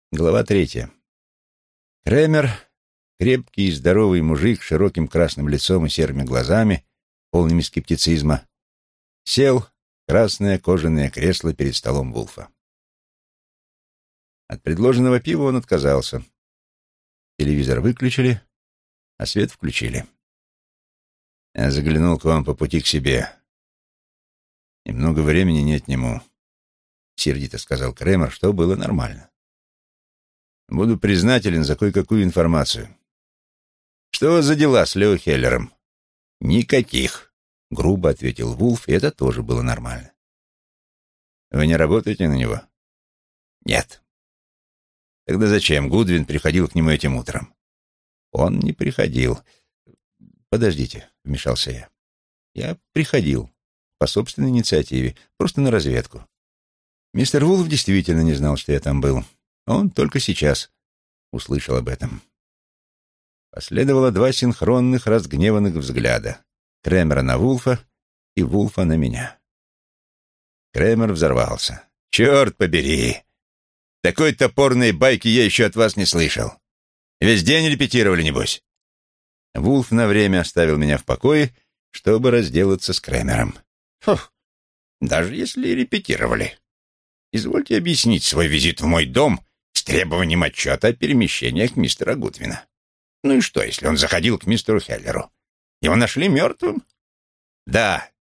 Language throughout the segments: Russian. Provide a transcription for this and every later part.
Глава 3. Кремер, крепкий и здоровый мужик с широким красным лицом и серыми глазами, полными скептицизма, сел в красное кожаное кресло перед столом Вулфа. От предложенного пива он отказался. Телевизор выключили, а свет включили. «Я заглянул к вам по пути к себе. И много времени не отниму», — сердито сказал Кремер, что было нормально. «Буду признателен за кое-какую информацию. Что у вас за дела с Лео Хеллером?» «Никаких», — грубо ответил Вулф, и это тоже было нормально. «Вы не работаете на него?» «Нет». «Тогда зачем Гудвин приходил к нему этим утром?» «Он не приходил». «Подождите», — вмешался я. «Я приходил по собственной инициативе, просто на разведку. Мистер Вулф действительно не знал, что я там был. Он только сейчас услышал об этом». Последовало 2 синхронных разгневанных взгляда. Кремера на Вулфа и Вулфа на меня. Кремер взорвался. «Черт побери! Такой топорной байки я еще от вас не слышал. Весь день репетировали, небось?» Вулф на время оставил меня в покое, чтобы разделаться с Кремером. «Фу, даже если репетировали. Извольте объяснить свой визит в мой дом с требованием отчета о перемещениях мистера Гудвина. Ну и что, если он заходил к мистеру Хеллеру? Его нашли мертвым?» «Да».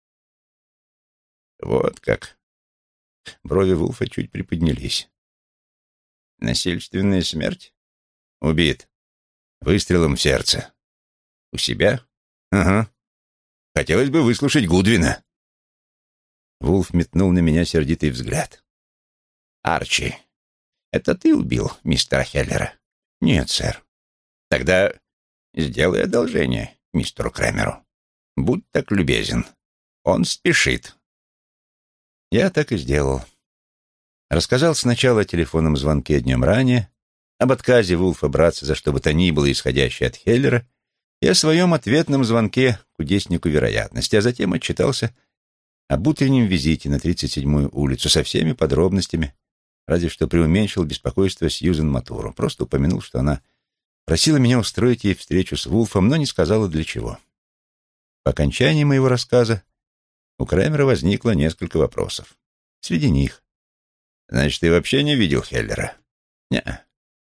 «Вот как». Брови Вулфа чуть приподнялись. «Насильственная смерть? Убит. Выстрелом в сердце. У себя? Ага. Хотелось бы выслушать Гудвина». Вулф метнул на меня сердитый взгляд. «Арчи, это ты убил мистера Хеллера?» «Нет, сэр». «Тогда сделай одолжение мистеру Кремеру. Будь так любезен. Он спешит». Я так и сделал. Рассказал сначала о телефонном звонке днем ранее, об отказе Вулфа браться за что бы то ни было исходящее от Хеллера и о своем ответном звонке кудеснику вероятности, а затем отчитался об утреннем визите на 37-ю улицу со всеми подробностями, разве что преуменьшил беспокойство Сьюзен Матуру. Просто упомянул, что она просила меня устроить ей встречу с Вулфом, но не сказала для чего. По окончании моего рассказа у Кремера возникло несколько вопросов. Среди них: «Значит, ты вообще не видел Хеллера?» «Не-а».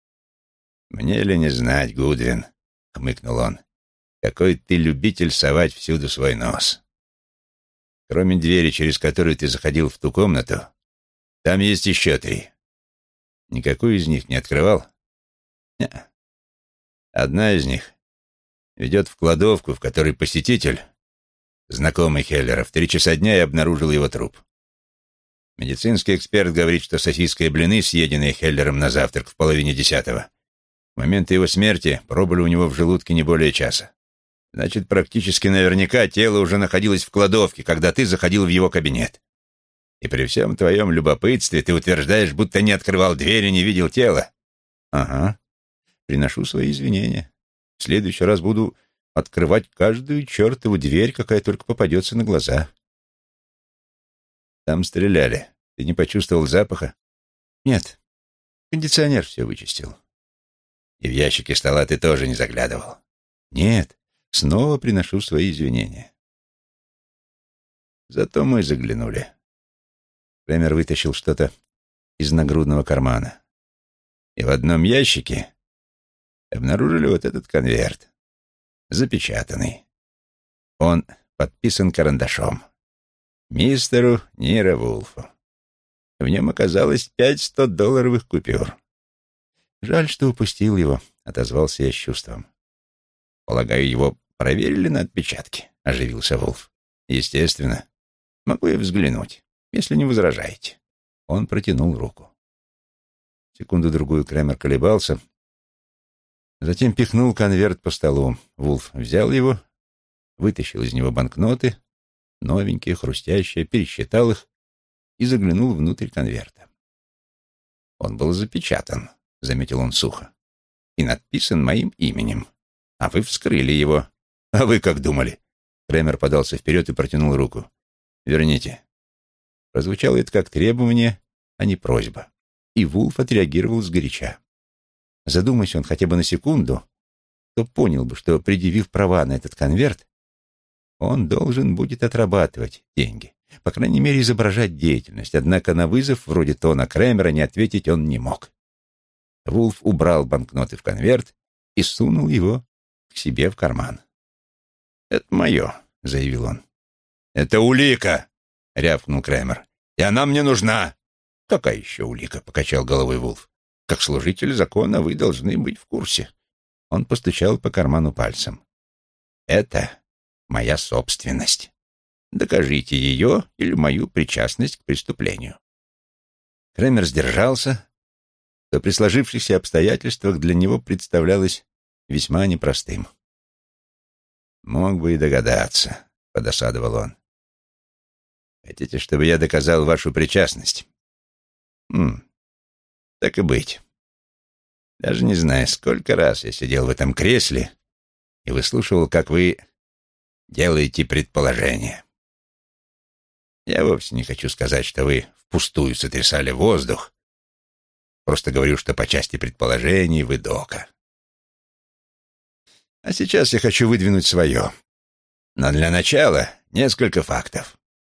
«Мне ли не знать, Гудвин?» — хмыкнул он. «Какой ты любитель совать всюду свой нос. Кроме двери, через которую ты заходил в ту комнату, там есть еще 3. Никакую из них не открывал?» «Не-а». «Одна из них ведет в кладовку, в которой посетитель, знакомый Хеллера, в 3 часа дня и обнаружил его труп. Медицинский эксперт говорит, что сосиска и блины, съеденные Хеллером на завтрак в 9:30, в момент его смерти пробыли у него в желудке не более часа. Значит, практически наверняка тело уже находилось в кладовке, когда ты заходил в его кабинет. И при всем твоем любопытстве ты утверждаешь, будто не открывал дверь и не видел тела?» «Ага. Приношу свои извинения. В следующий раз буду открывать каждую чертову дверь, какая только попадется на глаза». «Там стреляли. Ты не почувствовал запаха?» «Нет. Кондиционер все вычистил». «И в ящике стола ты тоже не заглядывал?» «Нет. Снова приношу свои извинения». «Зато мы заглянули». Кремер вытащил что-то из нагрудного кармана. «И в одном ящике обнаружили вот этот конверт, запечатанный. Он подписан карандашом. Мистеру Ниро Вулфу. В нем оказалось 5 $100 купюр». «Жаль, что упустил его», — отозвался я с чувством. «Полагаю, его проверили на отпечатки?» — оживился Вулф. «Естественно. Могу я взглянуть, если не возражаете?» Он протянул руку. Секунду-другую Кремер колебался, затем пихнул конверт по столу. Вулф взял его, вытащил из него банкноты, новенькие, хрустящие, пересчитал их и заглянул внутрь конверта. «Он был запечатан», — заметил он сухо, — «и написан моим именем. А вы вскрыли его. А вы как думали?» Кремер подался вперед и протянул руку. «Верните». Прозвучало это как требование, а не просьба. и Вулф отреагировал сгоряча. Задумайся он хотя бы на секунду, то понял бы, что, предъявив права на этот конверт, он должен будет отрабатывать деньги, по крайней мере, изображать деятельность, однако на вызов вроде Тона Крэмера не ответить он не мог. Вулф убрал банкноты в конверт и сунул его к себе в карман. «Это мое», — заявил он. «Это улика», — рявкнул Крэмер. «И она мне нужна». «Какая еще улика?» — покачал головой Вулф. «Как служитель закона вы должны быть в курсе». Он постучал по карману пальцем. «Это моя собственность. Докажите ее или мою причастность к преступлению». Крэмер сдержался, что при сложившихся обстоятельствах для него представлялось весьма непростым. «Мог бы и догадаться», — подосадовал он. «Хотите, чтобы я доказал вашу причастность?» Так и быть. Даже не знаю, сколько раз я сидел в этом кресле и выслушивал, как вы делаете предположения. Я вовсе не хочу сказать, что вы впустую сотрясали воздух. Просто говорю, что по части предположений вы дока. А сейчас я хочу выдвинуть свое. Но для начала несколько фактов.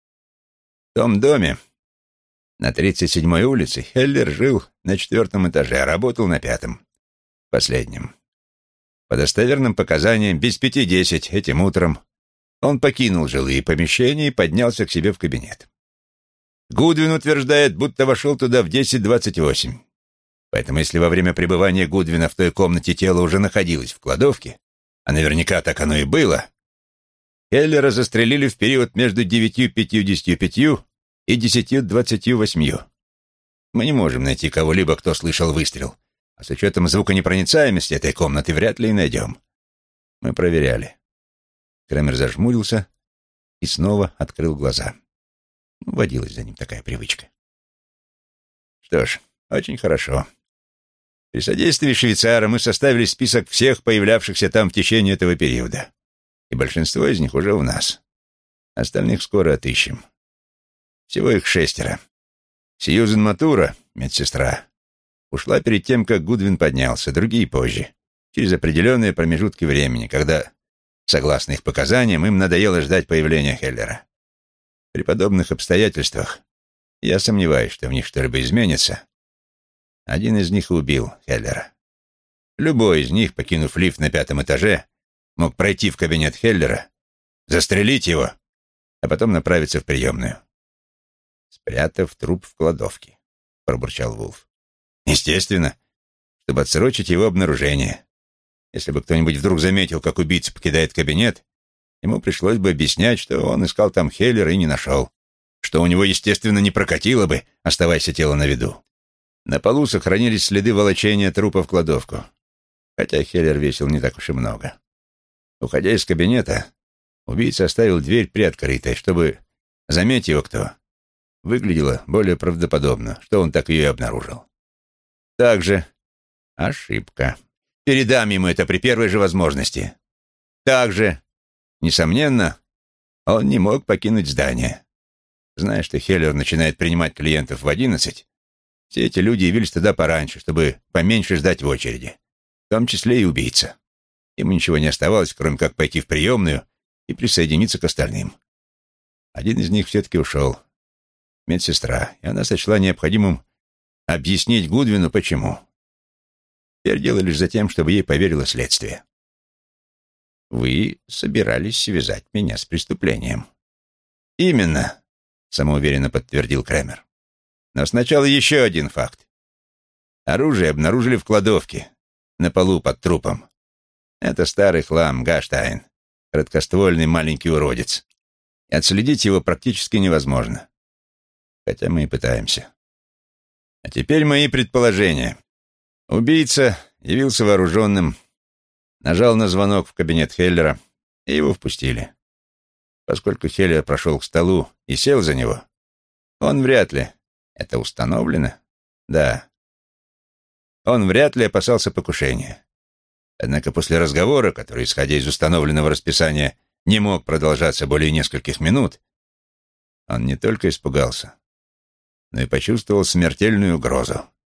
В том доме на 37-й улице Хеллер жил на 4-м этаже, а работал на 5-м, последнем. По достоверным показаниям, без 5:10 этим утром он покинул жилые помещения и поднялся к себе в кабинет. Гудвин утверждает, будто вошел туда в 10:28. Поэтому если во время пребывания Гудвина в той комнате тело уже находилось в кладовке, а наверняка так оно и было, Хеллера застрелили в период между 9:55 и 10:28. Мы не можем найти кого-либо, кто слышал выстрел, а с учетом звуконепроницаемости этой комнаты вряд ли и найдем. Мы проверяли. Крэмер зажмурился и снова открыл глаза. Водилась за ним такая привычка. Что ж, очень хорошо. При содействии швейцара мы составили список всех появлявшихся там в течение этого периода. И большинство из них уже у нас. Остальных скоро отыщем. Всего их 6. Сьюзен Матура, медсестра, ушла перед тем, как Гудвин поднялся, другие позже, через определенные промежутки времени, когда, согласно их показаниям, им надоело ждать появления Хеллера. При подобных обстоятельствах я сомневаюсь, что в них что-либо изменится. Один из них убил Хеллера. Любой из них, покинув лифт на 5-м этаже, мог пройти в кабинет Хеллера, застрелить его, а потом направиться в приемную. «Спрятав труп в кладовке», — пробурчал Вулф. «Естественно, чтобы отсрочить его обнаружение. Если бы кто-нибудь вдруг заметил, как убийца покидает кабинет, ему пришлось бы объяснять, что он искал там Хеллера и не нашел, что у него, естественно, не прокатило бы, оставаясь тело на виду. На полу сохранились следы волочения трупа в кладовку, хотя Хеллер весил не так уж и много. Уходя из кабинета, убийца оставил дверь приоткрытой, чтобы, заметь его кто, выглядело более правдоподобно, что он так ее и обнаружил. Также ошибка. Передам ему это при первой же возможности. Также, несомненно, он не мог покинуть здание. Зная, что Хеллер начинает принимать клиентов в 11, все эти люди явились туда пораньше, чтобы поменьше ждать в очереди, в том числе и убийца. Ему ничего не оставалось, кроме как пойти в приемную и присоединиться к остальным. Один из них все-таки ушел. Медсестра, и она сочла необходимым объяснить Гудвину, почему. Теперь дело лишь за тем, чтобы ей поверило следствие. «Вы собирались связать меня с преступлением». «Именно», — самоуверенно подтвердил Крэмер. «Но сначала еще один факт. Оружие обнаружили в кладовке, на полу под трупом. Это старый хлам, Гаштайн, короткоствольный маленький уродец. И отследить его практически невозможно. Хотя мы и пытаемся. А теперь мои предположения. Убийца явился вооруженным, нажал на звонок в кабинет Хеллера, и его впустили. Поскольку Хеллер прошел к столу и сел за него, он вряд ли... Это установлено? Да. Он вряд ли опасался покушения. Однако после разговора, который, исходя из установленного расписания, не мог продолжаться более нескольких минут, он не только испугался, но и почувствовал смертельную угрозу.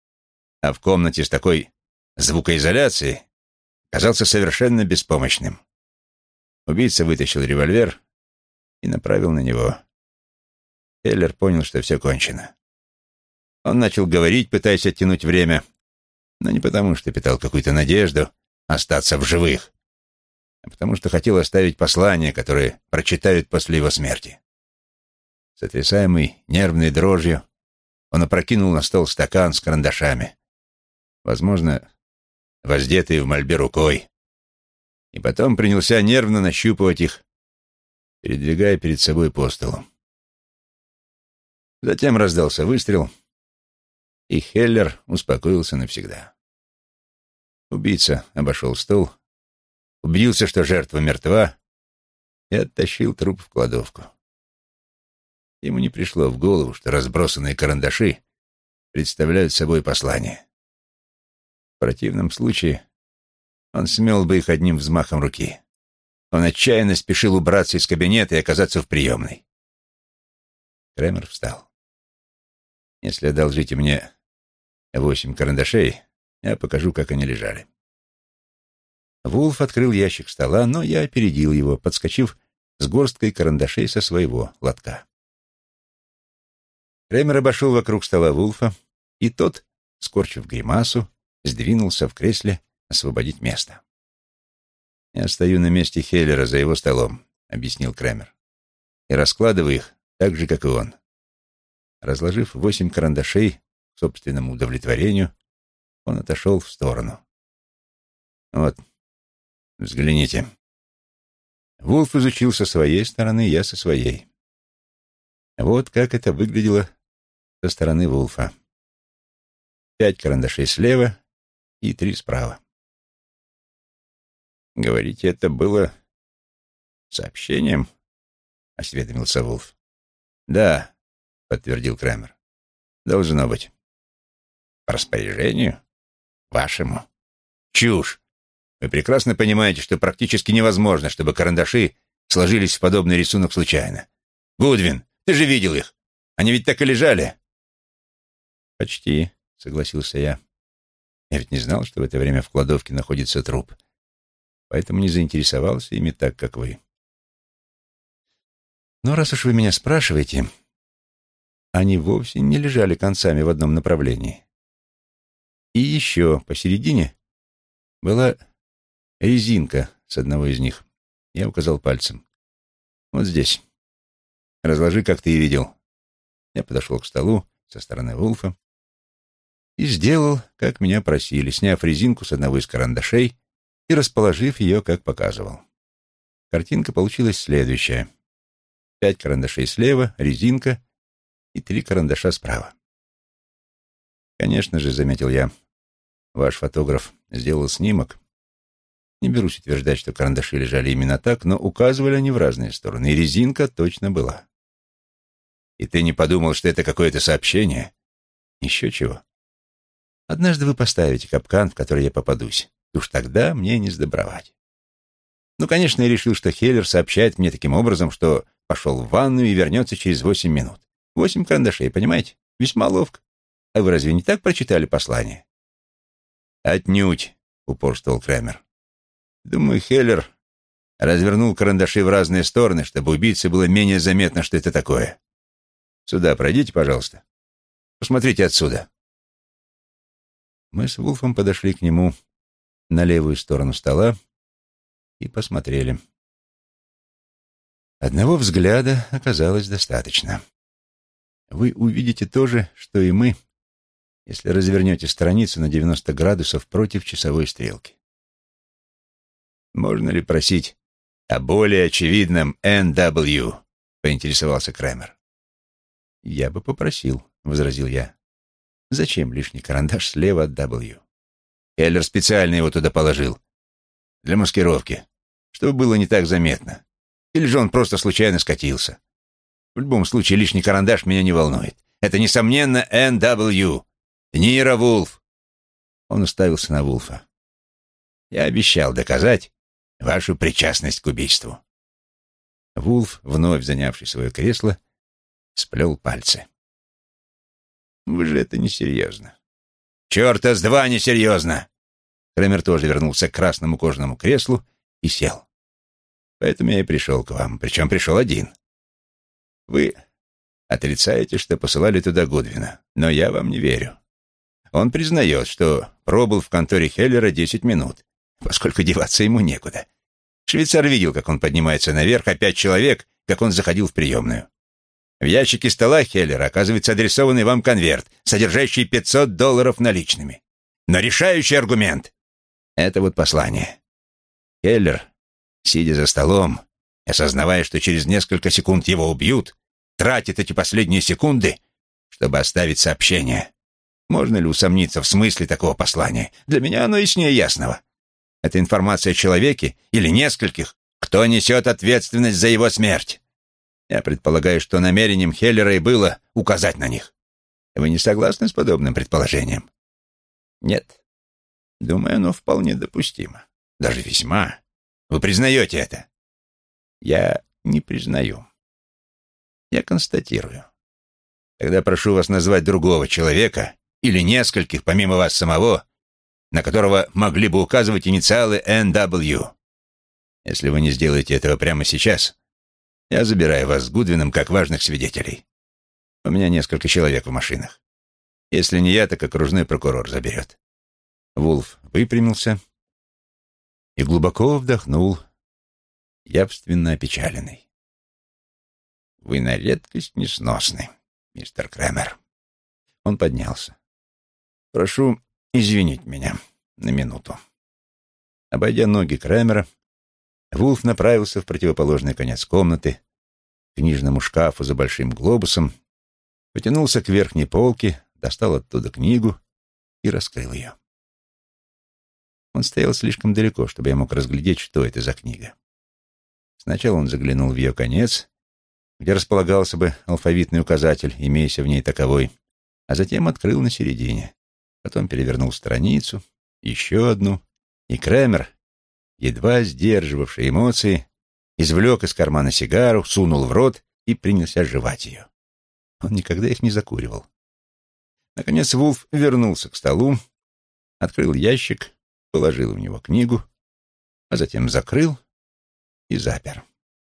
а в комнате с такой звукоизоляцией казался совершенно беспомощным. Убийца вытащил револьвер и направил на него. Хеллер понял, что все кончено. Он начал говорить, пытаясь оттянуть время, но не потому, что питал какую-то надежду остаться в живых, а потому что хотел оставить послание, которое прочитают после его смерти. Сотрясаемый нервной дрожью, он опрокинул на стол стакан с карандашами, возможно, воздетый в мольбе рукой, и потом принялся нервно нащупывать их, передвигая перед собой по столу. Затем раздался выстрел, и Хеллер успокоился навсегда. Убийца обошел стол, убедился, что жертва мертва, и оттащил труп в кладовку. Ему не пришло в голову, что разбросанные карандаши представляют собой послание. В противном случае он смел бы их одним взмахом руки. Он отчаянно спешил убраться из кабинета и оказаться в приемной. Кремер встал. «Если одолжите мне 8 карандашей, я покажу, как они лежали». Вулф открыл ящик стола, но я опередил его, подскочив с горсткой карандашей со своего лотка. Кремер обошел вокруг стола Вулфа, и тот, скорчив гримасу, сдвинулся в кресле освободить место. «Я стою на месте Хеллера за его столом», — объяснил Кремер, «и раскладываю их так же, как и он». Разложив 8 карандашей к собственному удовлетворению, он отошел в сторону. «Вот, взгляните». Вулф изучил со своей стороны, я со своей. Вот как это выглядело со стороны Вулфа. 5 карандашей слева и 3 справа. «Говорите, это было сообщением?» — осведомился Вулф. «Да», — подтвердил Кремер. «Должно быть». «По распоряжению? Вашему?» «Чушь! Вы прекрасно понимаете, что практически невозможно, чтобы карандаши сложились в подобный рисунок случайно. Гудвин, ты же видел их! Они ведь так и лежали!» «Почти», — согласился я. «Я ведь не знал, что в это время в кладовке находится труп, поэтому не заинтересовался ими так, как вы. Но раз уж вы меня спрашиваете, они вовсе не лежали концами в одном направлении. И еще посередине была резинка с одного из них. Я указал пальцем. Вот здесь. Разложи, как ты и видел». Я подошел к столу со стороны Вулфа и сделал, как меня просили, сняв резинку с одного из карандашей и расположив ее, как показывал. Картинка получилась следующая. 5 карандашей слева, резинка и 3 карандаша справа. «Конечно же, — заметил я, — ваш фотограф сделал снимок. Не берусь утверждать, что карандаши лежали именно так, но указывали они в разные стороны, и резинка точно была». «И ты не подумал, что это какое-то сообщение?» «Еще чего. Однажды вы поставите капкан, в который я попадусь, и уж тогда мне не сдобровать». Ну, конечно, я решил, что Хеллер сообщает мне таким образом, что пошел в ванную и вернется через 8 минут. 8 карандашей, понимаете? Весьма ловко. А вы разве не так прочитали послание? «Отнюдь», — упорствовал Кремер. «Думаю, Хеллер развернул карандаши в разные стороны, чтобы убийце было менее заметно, что это такое. Сюда пройдите, пожалуйста. Посмотрите отсюда». Мы с Вулфом подошли к нему на левую сторону стола и посмотрели. Одного взгляда оказалось достаточно. Вы увидите то же, что и мы, если развернете страницу на 90 градусов против часовой стрелки. «Можно ли просить о более очевидном NW?» — поинтересовался Кремер. «Я бы попросил», — возразил я. «Зачем лишний карандаш слева от W?» Хеллер специально его туда положил. Для маскировки, чтобы было не так заметно. Или же он просто случайно скатился. В любом случае, лишний карандаш меня не волнует. Это, несомненно, NW. Нира Вулф. Он уставился на Вулфа. «Я обещал доказать вашу причастность к убийству». Вулф, вновь занявший свое кресло, сплел пальцы. «Вы же это несерьезно. Черта с два несерьезно!» Крамер тоже вернулся к красному кожаному креслу и сел. «Поэтому я и пришел к вам, причем пришел один. Вы отрицаете, что посылали туда Гудвина, но я вам не верю. Он признает, что пробыл в конторе Хеллера 10 минут, поскольку деваться ему некуда. Швейцар видел, как он поднимается наверх, а 5 человек, как он заходил в приемную. В ящике стола Хеллера оказывается адресованный вам конверт, содержащий $500 наличными. Но решающий аргумент — это вот послание. Хеллер, сидя за столом, осознавая, что через несколько секунд его убьют, тратит эти последние секунды, чтобы оставить сообщение. Можно ли усомниться в смысле такого послания? Для меня оно яснее ясного. Это информация о человеке или нескольких, кто несет ответственность за его смерть. Я предполагаю, что намерением Хеллера и было указать на них. Вы не согласны с подобным предположением? Нет. Думаю, оно вполне допустимо. Даже весьма. Вы признаете это? Я не признаю. Я констатирую. Тогда прошу вас назвать другого человека или нескольких, помимо вас самого, на которого могли бы указывать инициалы NW. Если вы не сделаете этого прямо сейчас, я забираю вас с Гудвином как важных свидетелей. У меня несколько человек в машинах. Если не я, так окружной прокурор заберет». Вулф выпрямился и глубоко вдохнул, явственно опечаленный. «Вы на редкость несносны, мистер Крамер». Он поднялся. «Прошу извинить меня на минуту». Обойдя ноги Крамера, Вулф направился в противоположный конец комнаты, к книжному шкафу за большим глобусом, потянулся к верхней полке, достал оттуда книгу и раскрыл ее. Он стоял слишком далеко, чтобы я мог разглядеть, что это за книга. Сначала он заглянул в ее конец, где располагался бы алфавитный указатель, имеяся в ней таковой, а затем открыл на середине. Потом перевернул страницу, еще одну, и Крамер, едва сдерживавший эмоции, извлек из кармана сигару, сунул в рот и принялся жевать ее. Он никогда их не закуривал. Наконец Вулф вернулся к столу, открыл ящик, положил в него книгу, а затем закрыл и запер.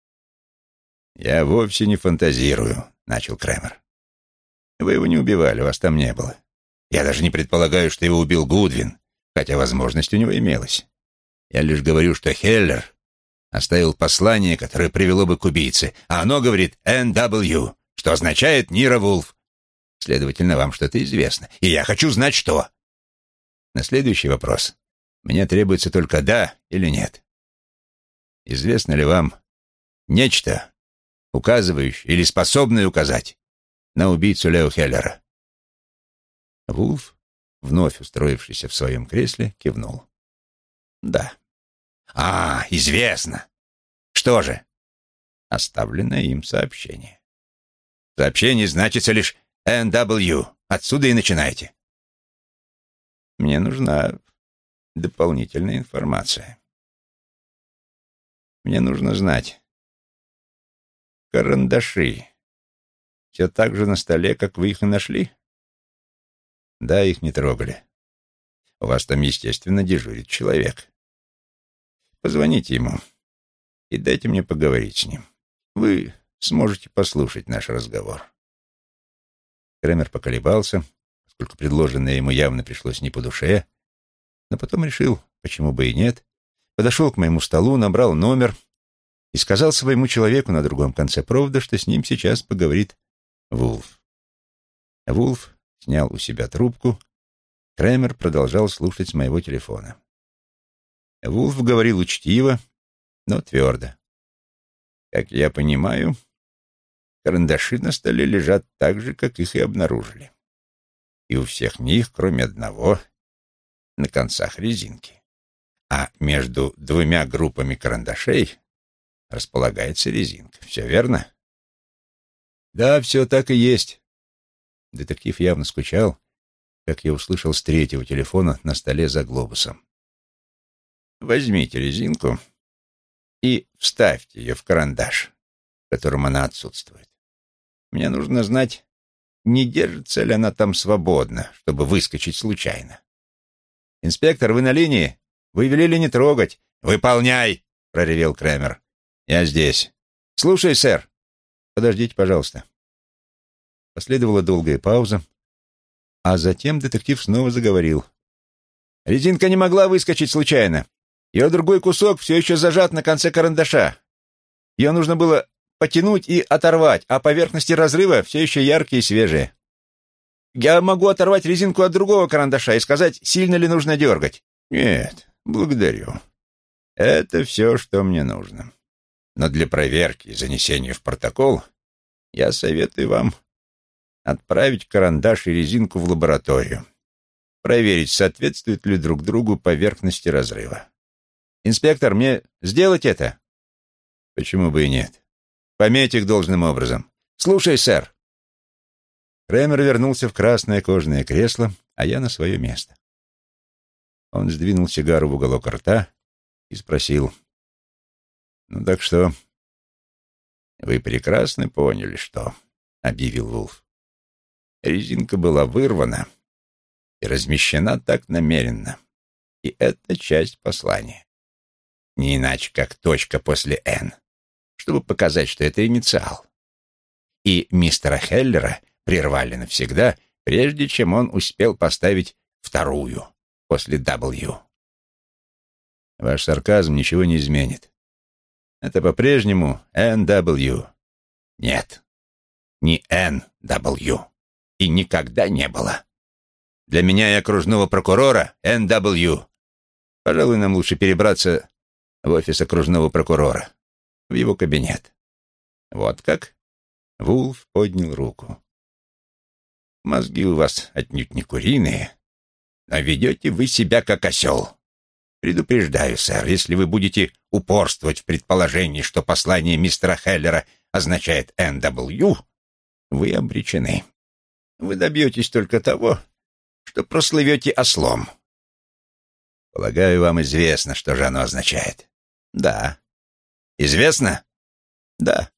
«Я вовсе не фантазирую», — начал Крамер. «Вы его не убивали, вас там не было. Я даже не предполагаю, что его убил Гудвин, хотя возможность у него имелась. Я лишь говорю, что Хеллер оставил послание, которое привело бы к убийце, а оно говорит NW, что означает Нира Вулф. Следовательно, вам что-то известно, и я хочу знать, что. На следующий вопрос мне требуется только «да» или «нет». Известно ли вам нечто, указывающее или способное указать на убийцу Лео Хеллера?» Вулф, вновь устроившийся в своем кресле, кивнул. «Да». «А, известно. Что же?» «Оставленное им сообщение». «Сообщение значится лишь NW. Отсюда и начинайте». «Мне нужна дополнительная информация. Мне нужно знать. Карандаши все так же на столе, как вы их и нашли?» «Да, их не трогали. У вас там, естественно, дежурит человек. Позвоните ему и дайте мне поговорить с ним. Вы сможете послушать наш разговор». Крамер поколебался, поскольку предложенное ему явно пришлось не по душе, но потом решил, почему бы и нет, подошел к моему столу, набрал номер и сказал своему человеку на другом конце провода, что с ним сейчас поговорит Вулф. Вулф снял у себя трубку. Крамер продолжал слушать с моего телефона. Вулф говорил учтиво, но твердо. «Как я понимаю, карандаши на столе лежат так же, как их и обнаружили. И у всех них, кроме одного, на концах резинки. А между двумя группами карандашей располагается резинка. Все верно?» «Да, все так и есть». Детектив явно скучал, как я услышал с третьего телефона на столе за глобусом. «Возьмите резинку и вставьте ее в карандаш, в котором она отсутствует. Мне нужно знать, не держится ли она там свободно, чтобы выскочить случайно. «Инспектор, вы на линии? Вы велели не трогать». «Выполняй!» — проревел Крэмер. «Я здесь». «Слушай, сэр». «Подождите, пожалуйста». Последовала долгая пауза, а затем детектив снова заговорил. «Резинка не могла выскочить случайно. Ее другой кусок все еще зажат на конце карандаша. Ее нужно было потянуть и оторвать, а поверхности разрыва все еще яркие и свежие. Я могу оторвать резинку от другого карандаша и сказать, сильно ли нужно дергать». «Нет, благодарю. Это все, что мне нужно. Но для проверки и занесения в протокол я советую вам отправить карандаш и резинку в лабораторию, проверить, соответствуют ли друг другу поверхности разрыва». «Инспектор, мне сделать это?» «Почему бы и нет? Пометь их должным образом». «Слушай, сэр». Крэмер вернулся в красное кожаное кресло, а я на свое место. Он сдвинул сигару в уголок рта и спросил: «Ну так что?» «Вы прекрасно поняли, что», — объявил Вулф. «Резинка была вырвана и размещена так намеренно. И это часть послания. Не иначе, как точка после «Н», чтобы показать, что это инициал. И мистера Хеллера прервали навсегда, прежде чем он успел поставить вторую после «W». Ваш сарказм ничего не изменит. Это по-прежнему «NW». Нет, не «NW». И никогда не было. Для меня и окружного прокурора «NW». Пожалуй, нам лучше перебраться в офис окружного прокурора, в его кабинет. Вот как? Вулф поднял руку. Мозги у вас отнюдь не куриные, но ведете вы себя как осел. Предупреждаю, сэр, если вы будете упорствовать в предположении, что послание мистера Хеллера означает «NW», вы обречены. Вы добьетесь только того, что прослывете ослом. Полагаю, вам известно, что же оно означает. Да. Известно? Да.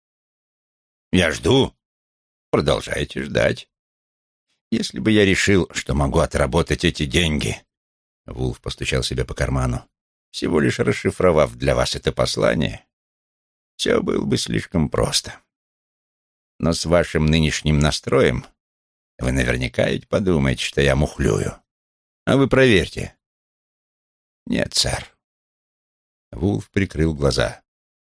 Я жду. Продолжайте ждать. Если бы я решил, что могу отработать эти деньги... Вулф постучал себя по карману. Всего лишь расшифровав для вас это послание, все было бы слишком просто. Но с вашим нынешним настроем вы наверняка ведь подумаете, что я мухлюю. А вы проверьте. Нет, сэр. Вулф прикрыл глаза.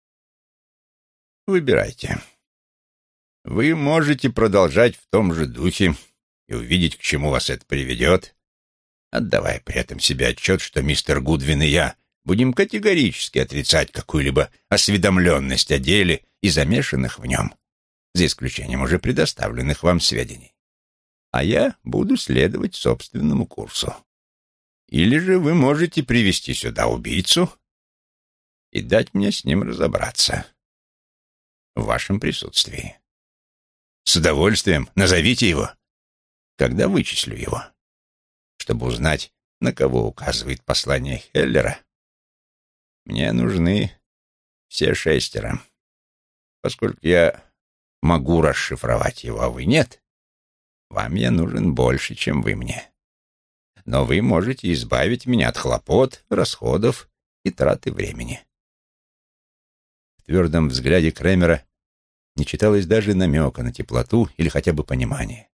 Выбирайте. Вы можете продолжать в том же духе и увидеть, к чему вас это приведет, отдавая при этом себе отчет, что мистер Гудвин и я будем категорически отрицать какую-либо осведомленность о деле и замешанных в нем, за исключением уже предоставленных вам сведений. А я буду следовать собственному курсу. Или же вы можете привести сюда убийцу и дать мне с ним разобраться в вашем присутствии. С удовольствием назовите его, когда вычислю его. Чтобы узнать, на кого указывает послание Хеллера, мне нужны все 6. Поскольку я могу расшифровать его, а вы нет, вам я нужен больше, чем вы мне. Но вы можете избавить меня от хлопот, расходов и траты времени. В твердом взгляде Крэмера не читалось даже намека на теплоту или хотя бы понимание.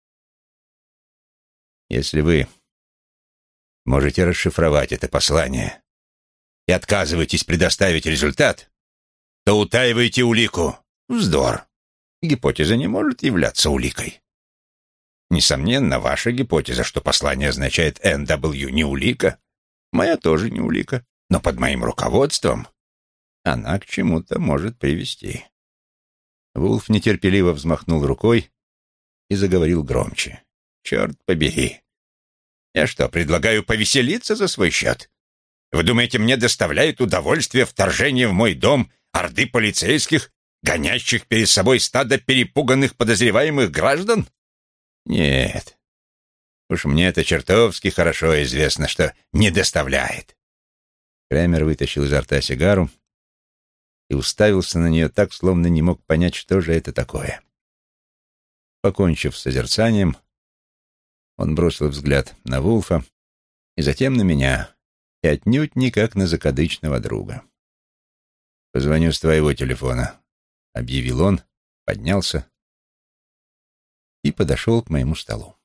Если вы можете расшифровать это послание и отказываетесь предоставить результат, то утаиваете улику. Вздор. Гипотеза не может являться уликой. Несомненно, ваша гипотеза, что послание означает «NW», не улика. Моя тоже не улика. Но под моим руководством она к чему-то может привести. Вулф нетерпеливо взмахнул рукой и заговорил громче. «Черт побери! Я что, предлагаю повеселиться за свой счет? Вы думаете, мне доставляет удовольствие вторжение в мой дом орды полицейских, гонящих перед собой стадо перепуганных подозреваемых граждан? Нет. Уж мне это чертовски хорошо известно, что не доставляет». Крэмер вытащил изо рта сигару и уставился на нее так, словно не мог понять, что же это такое. Покончив с созерцанием, он бросил взгляд на Вулфа и затем на меня, и отнюдь не как на закадычного друга. «Позвоню с твоего телефона», — объявил он, поднялся и подошел к моему столу.